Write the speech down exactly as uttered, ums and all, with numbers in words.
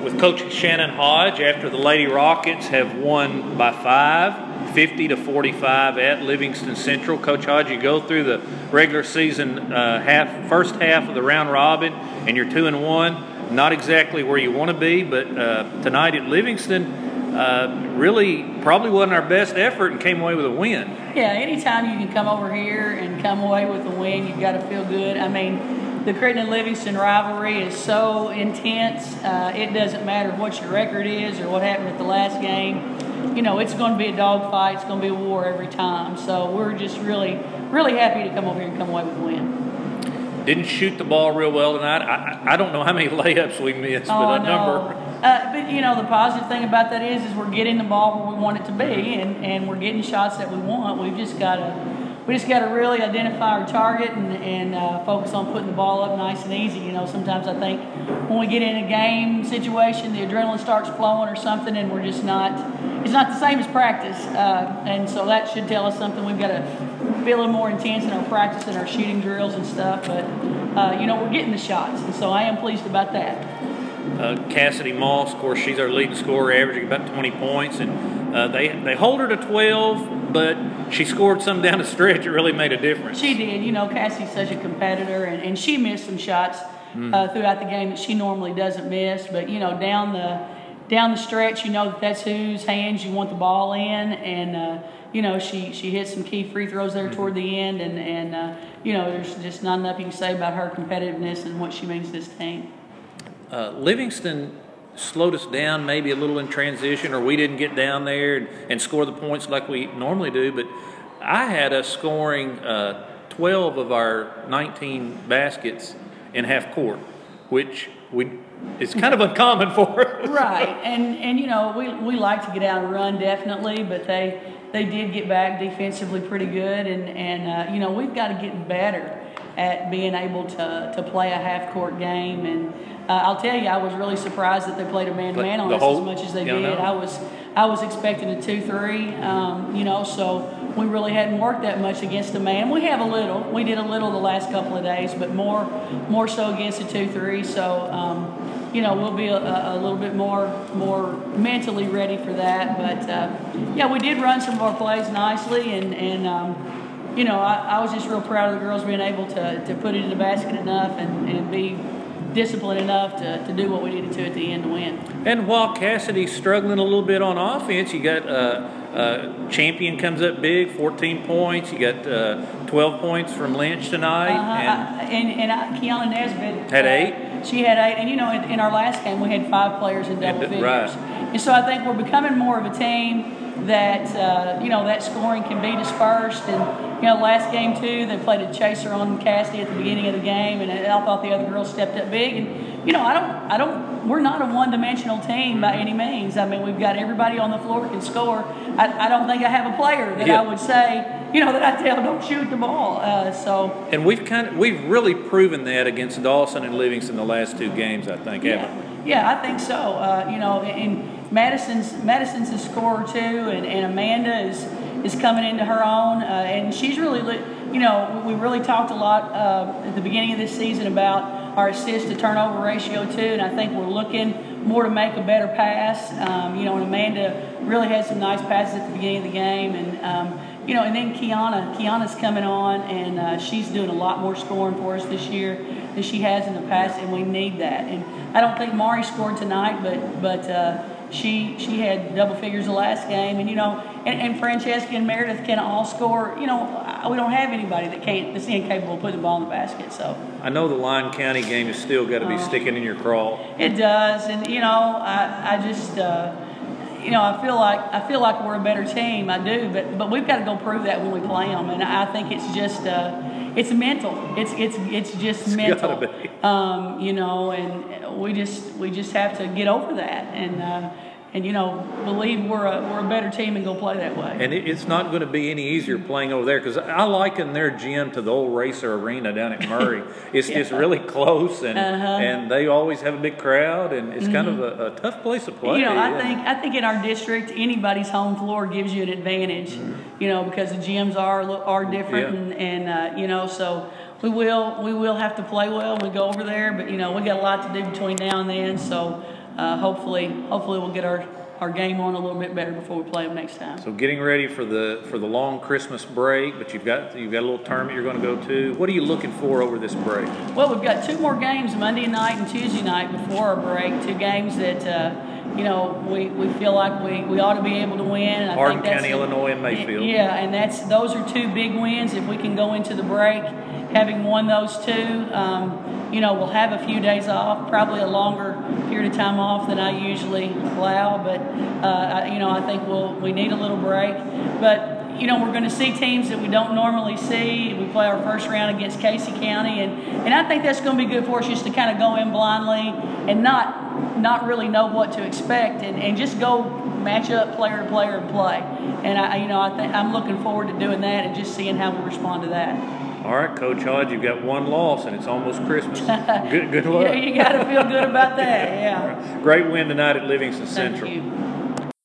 with Coach Shannon Hodge after the Lady Rockets have won by five, fifty to forty-five at Livingston Central. Coach Hodge, you go through the regular season uh, half, first half of the round robin, and you're two and one. Not exactly where you want to be, but uh, tonight at Livingston, uh, really probably wasn't our best effort and came away with a win. Yeah, anytime you can come over here and come away with a win, you've got to feel good. I mean, the Crittenden-Livingston rivalry is so intense. Uh, it doesn't matter what your record is or what happened at the last game. You know, it's going to be a dogfight. It's going to be a war every time. So we're just really, really happy to come over here and come away with a win. Didn't shoot the ball real well tonight. I, I don't know how many layups we missed, oh, but a no. number. Uh, but, you know, the positive thing about that is is we're getting the ball where we want it to be, and, and we're getting shots that we want. We've just got to we just got to really identify our target and, and uh, focus on putting the ball up nice and easy. You know, sometimes I think when we get in a game situation, the adrenaline starts flowing or something, and we're just not – it's not the same as practice. Uh, and so that should tell us something. We've got to be a little more intense in our practice and our shooting drills and stuff. But, uh, you know, we're getting the shots, and so I am pleased about that. Uh, Cassidy Moss, of course, she's our leading scorer, averaging about twenty points, and uh, they they hold her to twelve, but she scored some down the stretch. It really made a difference. She did. You know, Cassie's such a competitor, and, and she missed some shots mm. uh, throughout the game that she normally doesn't miss. But you know, down the down the stretch, you know that that's whose hands you want the ball in, and uh, you know she she hit some key free throws there mm-hmm. toward the end, and and uh, you know there's just not enough you can say about her competitiveness and what she means to this team. Uh, Livingston slowed us down maybe a little in transition, or we didn't get down there and, and score the points like we normally do. But I had us scoring uh, twelve of our nineteen baskets in half court, which we it's kind of uncommon for us. Right, and and you know we we like to get out and run definitely, but they they did get back defensively pretty good, and and uh, you know we've got to get better at being able to to play a half court game. And Uh, I'll tell you, I was really surprised that they played a man-to-man on us as much as they did. I was, I was expecting a two three, um, you know, so we really hadn't worked that much against a man. We have a little. We did a little the last couple of days, but more, more so against a two three. So, um, you know, we'll be a, a little bit more, more mentally ready for that. But uh, yeah, we did run some of our plays nicely, and and. Um, you know, I, I was just real proud of the girls being able to, to put it in the basket enough and, and be disciplined enough to, to do what we needed to at the end to win. And while Cassidy's struggling a little bit on offense, you got uh, uh, Champion comes up big, fourteen points. You got uh, twelve points from Lynch tonight. Uh-huh. And, I, and, and I, Kiana Nesbitt had eight. Uh, she had eight. And, you know, in, in our last game, we had five players in double and, figures. Right. And so I think we're becoming more of a team that, uh, you know, that scoring can be dispersed. And, you know, last game, too, they played a chaser on Cassidy at the beginning of the game, and I thought the other girls stepped up big. And, you know, I don't, I don't, we're not a one-dimensional team by any means. I mean, we've got everybody on the floor can score. I, I don't think I have a player that yeah. I would say, you know, that I tell don't shoot the ball. Uh, so. And we've kind of, we've really proven that against Dawson and Livingston the last two games, I think, yeah. haven't we? Yeah, I think so. Uh, you know, and Madison's Madison's a scorer too, and, and Amanda is is coming into her own, uh, and she's really, you know, we really talked a lot uh, at the beginning of this season about our assist to turnover ratio too, and I think we're looking more to make a better pass. Um, you know, and Amanda really had some nice passes at the beginning of the game, and um, you know, and then Kiana, Kiana's coming on, and uh, she's doing a lot more scoring for us this year than she has in the past, and we need that. And I don't think Mari scored tonight, but but. Uh, She she had double figures the last game, and you know, and, and Francesca and Meredith can all score. You know, we don't have anybody that can't that's incapable of putting the ball in the basket. So I know the Lyon County game has still got to be uh, sticking in your craw. It does, and you know, I I just uh, you know I feel like I feel like we're a better team. I do, but but we've got to go prove that when we play them, and I think it's just. Uh, It's mental. It's it's it's just it's mental. Gotta be. Um, you know, and we just we just have to get over that, and uh, and you know, believe we're a we're a better team and go play that way. And it, it's not going to be any easier playing over there, because I liken their gym to the old Racer Arena down at Murray. It's yeah. just really close, and uh-huh. and they always have a big crowd, and it's mm-hmm. kind of a, a tough place to play. You know, I yeah. think I think in our district, anybody's home floor gives you an advantage. Mm-hmm. You know, because the gyms are are different, yeah. and and uh, you know, so. We will we will have to play well when we go over there, but you know we got a lot to do between now and then. So uh, hopefully, hopefully we'll get our, our game on a little bit better before we play them next time. So getting ready for the for the long Christmas break, but you've got you've got a little tournament you're going to go to. What are you looking for over this break? Well, we've got two more games, Monday night and Tuesday night before our break. Two games that uh, you know we, we feel like we, we ought to be able to win. And I Hardin think that's County, a, Illinois, and Mayfield. Yeah, and that's those are two big wins. If we can go into the break having won those two, um, you know, we'll have a few days off, probably a longer period of time off than I usually allow. But uh, I, you know, I think we'll we need a little break. But you know, we're going to see teams that we don't normally see. We play our first round against Casey County, and, and I think that's going to be good for us just to kind of go in blindly and not not really know what to expect, and, and just go match up player to player and play. And I, you know, I think I'm looking forward to doing that and just seeing how we respond to that. All right, Coach Hodge, you've got one loss, and it's almost Christmas. Good, good luck. Yeah, you got to feel good about that. Yeah. Great win tonight at Livingston Thank Central. you.